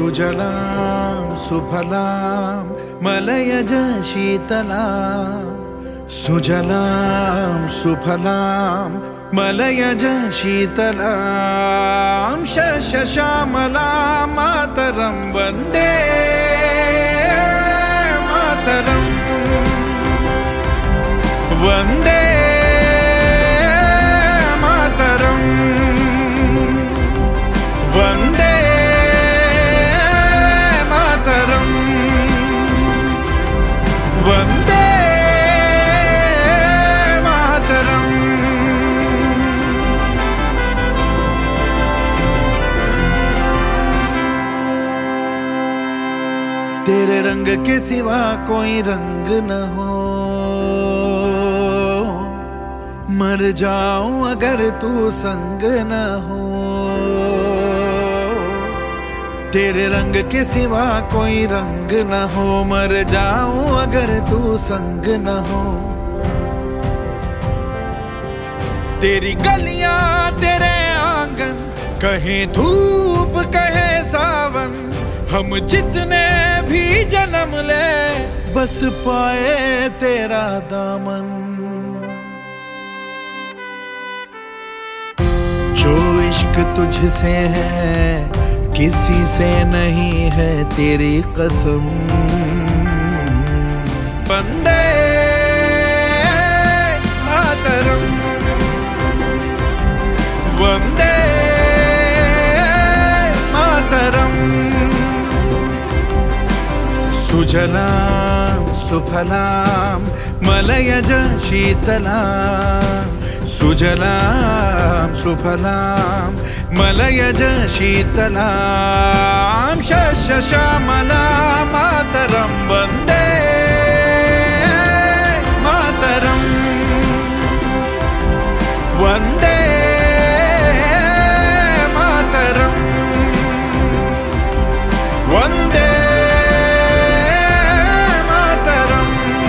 सुजलां सुफलां मलयज शीतलां सुजलां सुफलां मलयज शीतलां शस्यश्यामलां मातरं वन्दे मातरं वन्दे मातरं वन्दे मातरं वन्दे मातरं। तेरे रंग के सिवा कोई रंग न हो, मर जाऊं अगर तू संग न हो। तेरे रंग के सिवा कोई रंग न हो, मर जाऊं अगर तू संग न हो। तेरी गलियां तेरे आंगन, कहे धूप कहे सावन, हम जितने भी जन्म ले बस पाए तेरा दामन। जो इश्क तुझसे है किसी से नहीं है तेरी कसम। वंदे मातरम वंदे मातरम। सुजलां सुफलां मलयज शीतलां सुजलां सुफलां मलयज शीतलां शस्यश्यामलां मातरं वन्दे मातरं वन्दे मातरं वन्दे मातरं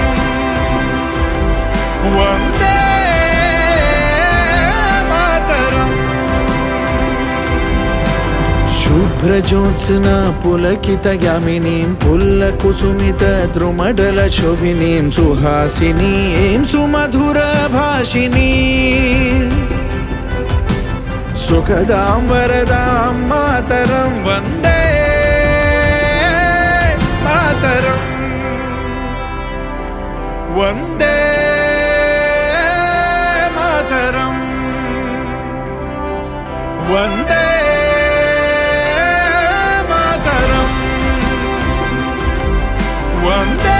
वन्दे शुभ्रज्योत्स्ना पुलकितयामिनीं पुल्लकुसुमितद्रुमडलशोभिनीं सुहासिनीं सुमधुरभाषिणीं सुखदां वरदां मातरं वन्दे मातरं वन्दे मातरं वन्दे वन्दे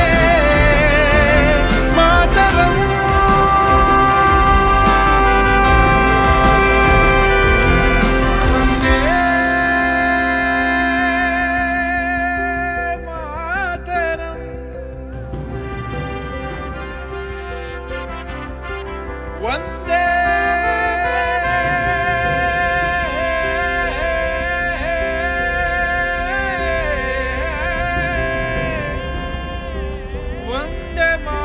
मातरं। वन्दे मातरं। वन्दे वन्दे